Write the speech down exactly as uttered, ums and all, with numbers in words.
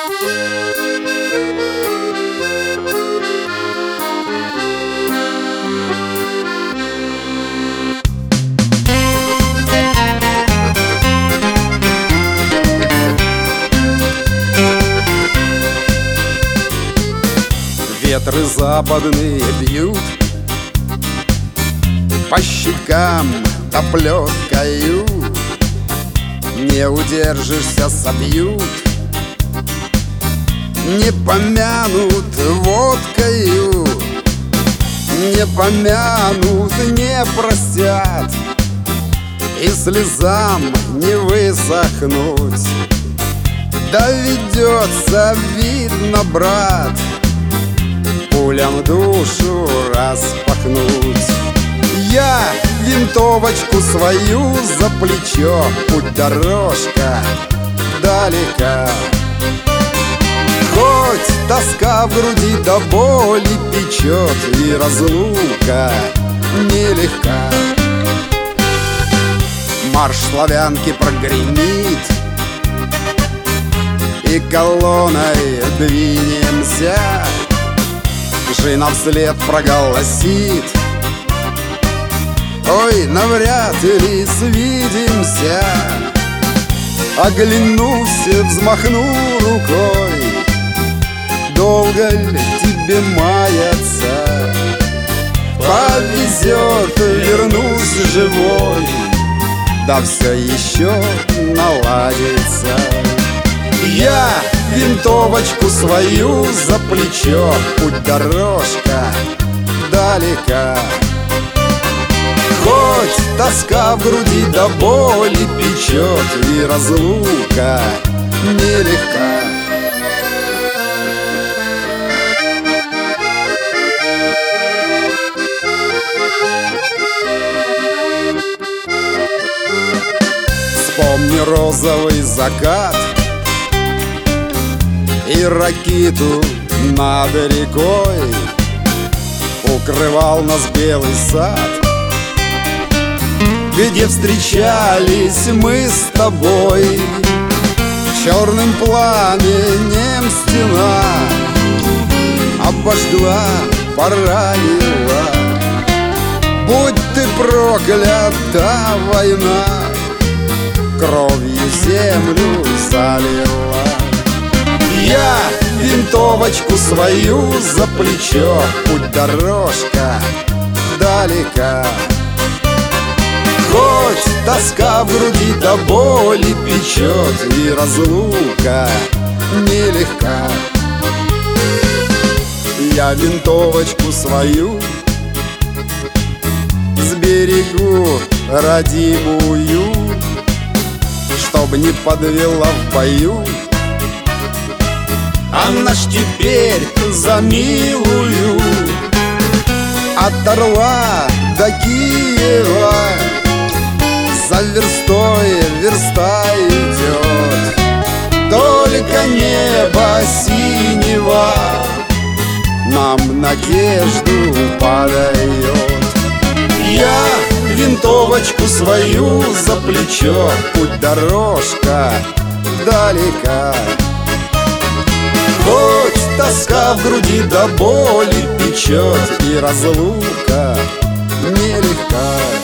Ветры западные бьют по щекам топлёткою, не удержишься, собьют, не помянут водкою, не помянут, не простят, и слезам не высохнуть. Доведется, видно, брат, пулям душу распахнуть. Я винтовочку свою за плечо, путь дорожка далека. Хоть тоска в груди до боли печет, и разлука нелегка. Марш славянки прогремит, и колонной двинемся. Жена вслед проголосит: ой, навряд ли свидимся. Оглянусь, взмахну рукой: долго ли тебе маяться? Повезет, вернусь живой, да все еще наладится. Я винтовочку свою за плечо, путь дорожка далека. Хоть тоска в груди до боли печет, и разлука нелегка. Вспомни розовый закат и ракиту над рекой. Укрывал нас белый сад, где встречались мы с тобой. Черным пламенем стена обожгла, поранила. Будь ты проклята, война, кровью землю залила. Я винтовочку свою за плечо, путь дорожка далека. Хоть тоска в груди до боли печет, и разлука нелегка. Я винтовочку свою сберегу родимую, чтоб не подвела в бою. Она ж теперь за милую от Орла до Киева за верстой верста идет. Только небо синего нам надежду подает. Я винтовочку свою за плечо, путь дорожка далека. Хоть тоска в груди до боли печет, и разлука нелегка.